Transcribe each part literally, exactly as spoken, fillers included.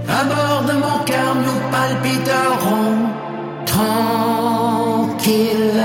À bord de mon cœur, nous palpiterons tranquilles,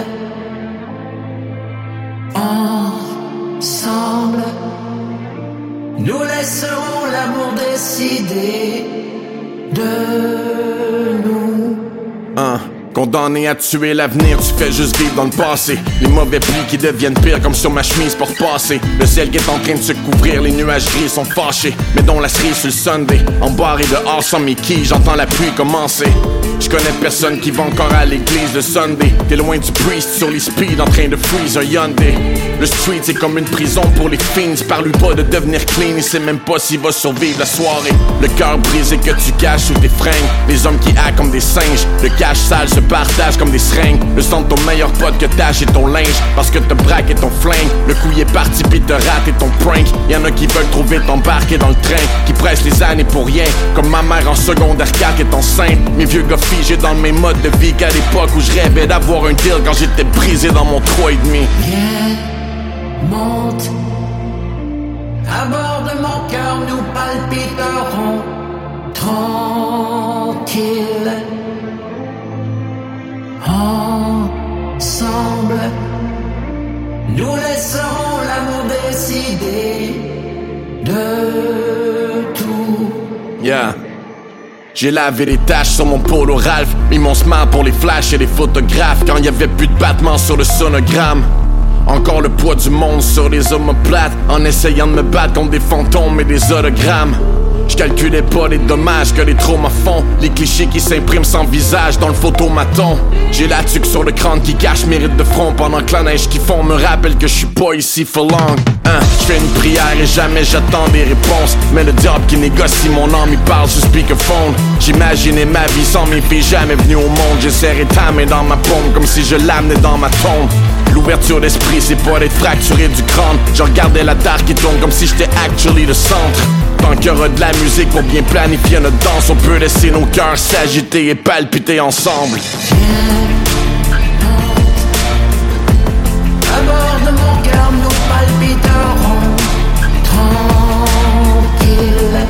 ensemble. Nous laisserons l'amour décider de nous. Hein? Condamné à tuer l'avenir, tu fais juste vivre dans le passé. Les mauvais plis qui deviennent pires comme sur ma chemise pour passer. Le ciel qui est en train de se couvrir, les nuages gris sont fâchés. Mais dans la cerise sur le Sunday, embarré dehors sans mes quilles, j'entends la pluie commencer. Je connais personne qui va encore à l'église le Sunday. T'es loin du priest sur les speed en train de freeze un Hyundai. Le street c'est comme une prison pour les fiends. Parle-lui pas de devenir clean, il sait même pas s'il va survivre la soirée. Le cœur brisé que tu caches sous tes fringues. Les hommes qui hackent comme des singes. Le cash sale se partage comme des seringues. Le sang de ton meilleur pote que tâche et ton linge. Parce que te braque et ton flingue. Le coup il est parti pis te rate et ton prank. Y'en a qui veulent trouver t'embarquer dans le train. Qui pressent les années pour rien. Comme ma mère en secondaire quatre est enceinte. Mes vieux gars figés dans mes modes de vie qu'à l'époque où je rêvais d'avoir un deal quand j'étais brisé dans mon trois et demi. Viens, monte. À bord de mon cœur, nous palpiterons tranquilles, ensemble. Nous laisserons l'amour décider de tout. Yeah. J'ai lavé les taches sur mon polo Ralph. Mis mon smile pour les flashs et les photographes. Quand y avait plus de battements sur le sonogramme. Encore le poids du monde sur les omoplates. En essayant de me battre contre des fantômes et des hologrammes. J'calculais pas les dommages que les traumas font. Les clichés qui s'impriment sans visage dans le photomaton. J'ai la tuque sur le crâne qui cache mes rides de front. Pendant que la neige qui fond me rappelle que je suis pas ici for long. Hein, j'fais une prière et jamais j'attends des réponses. Mais le diable qui négocie mon âme il parle sur speakerphone. J'imaginais ma vie sans mes filles jamais venues au monde. J'ai serré ta main dans ma paume comme si je l'amenais dans ma tombe. L'ouverture d'esprit c'est pas d'être fracturé du crâne. Je regardais la terre qui tourne comme si j'étais actually le centre. Tant qu'il y aura de la musique pour bien planifier notre danse, on peut laisser nos cœurs s'agiter et palpiter ensemble. À bord de mon cœur, nous palpiterons tranquilles,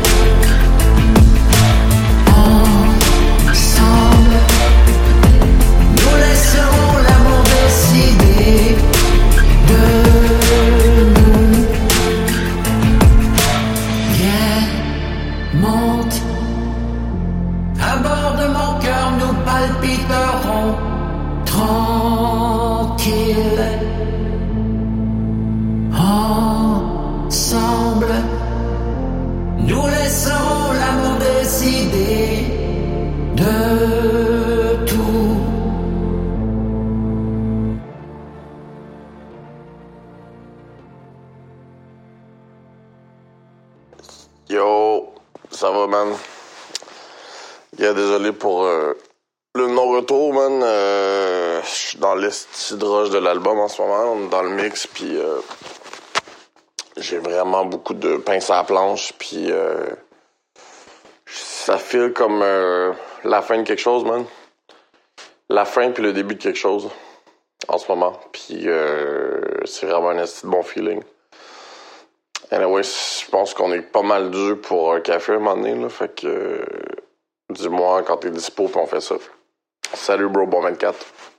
ensemble. Nous laisserons l'amour décider de nous. Viens, monte. À bord de mon cœur, nous palpiterons tranquilles, ensemble. Nous laisserons l'amour décider de tout. Yo, ça va, man? Yeah, désolé pour euh, le non-retour, man. Euh, Je suis dans l'estidrage de l'album en ce moment. On est dans le mix, puis euh, j'ai vraiment beaucoup de pince à la planche, puis euh, ça file comme euh, la fin de quelque chose, man. La fin puis le début de quelque chose en ce moment. Puis euh, c'est vraiment un esti de bon feeling. Anyway, je pense qu'on est pas mal dû pour un café à un moment donné, là. Fait que, euh, dis-moi quand t'es dispo, puis on fait ça. Salut, bro, bon vingt-quatre.